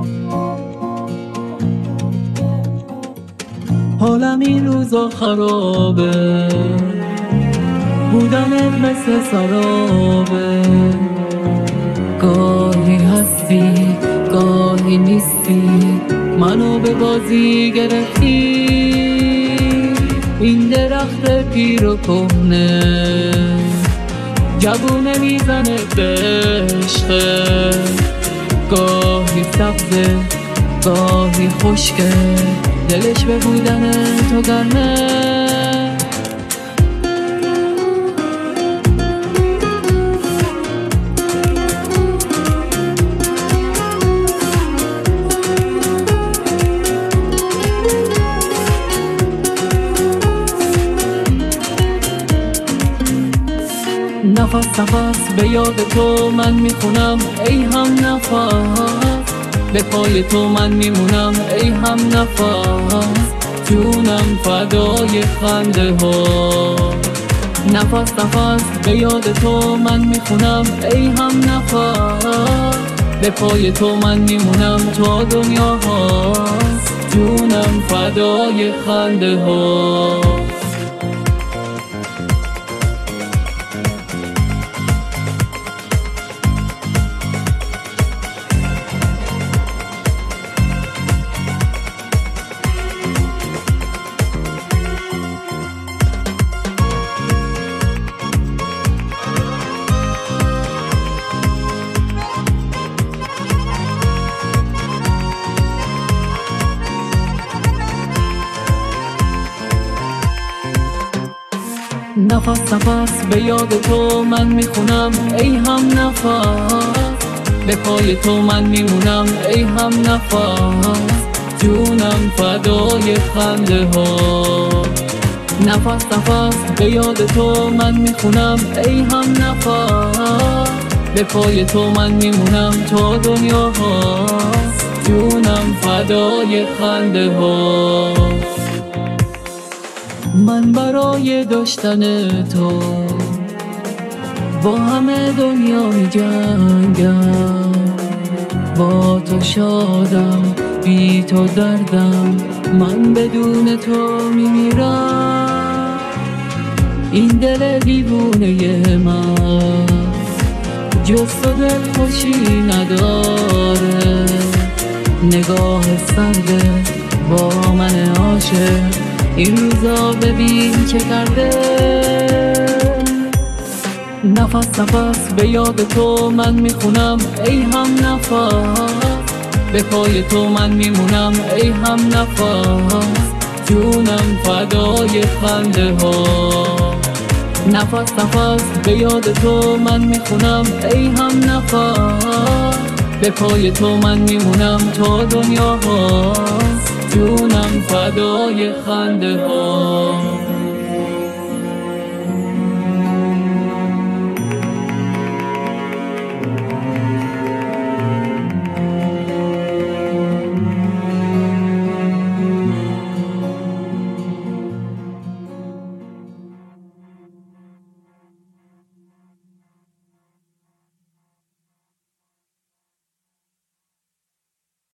حالم این روزا خرابه، بودنت مثل سرابه. گاهی هستی گاهی نیستی، منو به بازی گرفتی. این درخت پیر و کهنه جوونه میزنه به عشقه. گاهی سبزه گاهی خشکه، دلش به بودن تو گرمه. نفس نفس به یاد تو من میخونم ای هم نفس، به پای تو من میمونم ای هم نفس. جونم فدای خنده ها. نفس نفس به یاد تو من میخونم ای هم نفس، به پای تو من میمونم تا دنیا هاست. جونم فدای خنده ها. نفس نفس به یاد تو من میخونم ای هم نفس، به پای تو من میمونم ای هم نفس. جونم فدای خنده ها. نفس نفس به یاد تو من میخونم ای هم نفس، به پای تو من میمونم تا دنیا هاست. جونم فدای خنده ها. من برای داشتن تو با همه دنیا می جنگم. با تو شادم بی تو دردم، من بدون تو می میرم. این دل دیوونه من جز تو دل خوشی نداره. نگاه سرده با من عاشق این روزا ببین چه کرده. نفس نفس به یاد تو من میخونم ای هم نفس، به پای تو من میمونم ای هم نفس. جونم فدای خنده ها. نفس نفس به یاد تو من میخونم ای هم نفس، به پای تو من میمونم تا دنیا هاست. جونم فدای خنده ها.